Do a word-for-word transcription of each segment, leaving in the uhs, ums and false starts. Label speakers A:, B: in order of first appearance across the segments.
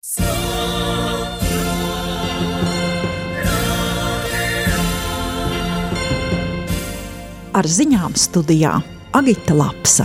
A: Ar ziņām studijā Agita Lapsa.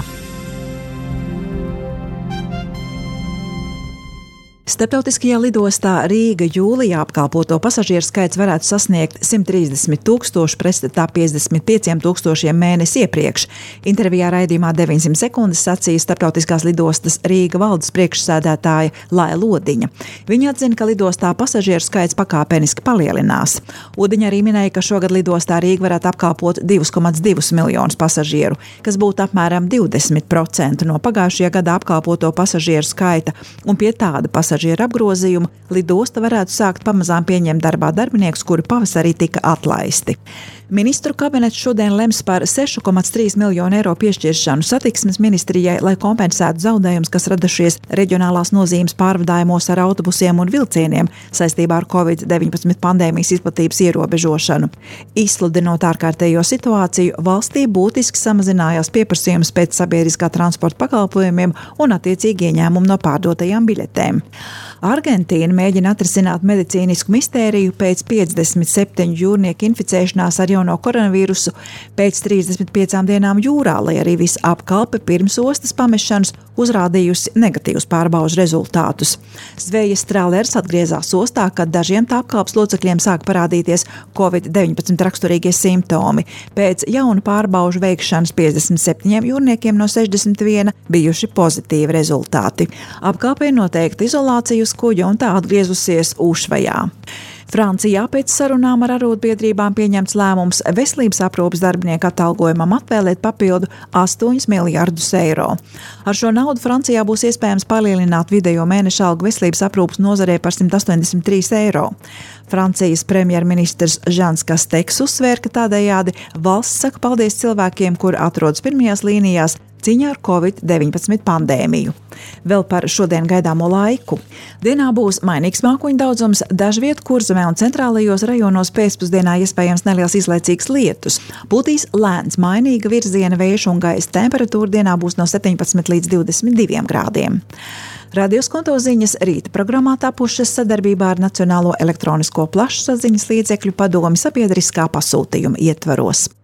A: Starptautiskajā lidostā Rīga jūlijā apkalpoto pasažieru skaits varētu sasniegt simt trīsdesmit tūkstoši pretstatā piecdesmit pieciem tūkstošiem mēnesi iepriekš. Intervijā raidījumā deviņsimt sekundes sacīja Starptautiskās lidostas Rīga valdes priekšsēdētāja Laja Lodiņa. Viņa atzina, ka lidostā pasažieru skaits pakāpeniski palielinās. Lodiņa arī minēja, ka šogad lidostā Rīga varētu apkalpot divi komats divi miljonus pasažieru, kas būtu apmēram divdesmit procenti no pagājušajā gadā apkalpoto pasažieru skaita, un pie tāda pasažieru apgrozījuma lidosta varētu sākt pamazām pieņemt darbā darbiniekus, kuri pavasarī tika atlaisti. Ministru kabinets šodien lems par seši komats trīs miljonu eiro piešķiršanu satiksmes ministrijai, lai kompensētu zaudējumus, kas radušies reģionālās nozīmes pārvadājumos ar autobusiem un vilcieniem saistībā ar covid deviņpadsmit pandēmijas izplatības ierobežošanu. Izsludinot ārkārtējo situāciju, valstī būtiski samazinājās pieprasījums pēc sabiedriskā transporta pakalpojumiem un attiecīgi ieņēmumu no pārdotajām biļetēm. Argentīna mēģina atrisināt medicīnisku mistēriju pēc piecdesmit septiņu jūrnieku inficēšanās ar jauno koronavīrusu pēc trīsdesmit piecām dienām jūrā, lai arī visa apkalpe pirms ostas pamešanas uzrādījusi negatīvus pārbaužu rezultātus. Zvejas trālers atgriezās ostā, kad dažiem tā apkalpes locekļiem sāk parādīties covid deviņpadsmit raksturīgie simptomi. Pēc jaunu pārbaužu veikšanas piecdesmit septiņiem jūrniekiem no sešdesmit viena bijuši pozitīvi rezultāti. Apkalpē noteikta izolācija uz kuģa un tā atgriezusies Ūšvajā. Francijā pēc sarunām ar arotbiedrībām pieņemts lēmums veselības aprūpes darbinieku atalgojumam atvēlēt papildu astoņus miljardus eiro. Ar šo naudu Francijā būs iespējams palielināt vidējo mēneša algu veselības aprūpes nozarē par simt astoņdesmit trīs eiro. Francijas premjerministrs Žans Kasteks uzsvēra, ka tādējādi valsts saka paldies cilvēkiem, kuri atrodas pirmajās līnijās cīņā ar covid deviņpadsmit pandēmiju. Vēl par šodien gaidāmo laiku. Dienā būs mainīgs mākoņu daudzums, dažviet Kurzemē un centrālajos rajonos pēcpusdienā iespējams neliels izlaicīgs lietus. Pūtīs lēns mainīga virziena vējš un gaisa temperatūra dienā būs no septiņpadsmit līdz divdesmit diviem grādiem. Radio Skonto ziņas rīta programmā tapušas sadarbībā ar Nacionālo elektronisko plašsaziņas līdzekļu padomi sabiedriskā pasūtījuma ietvaros.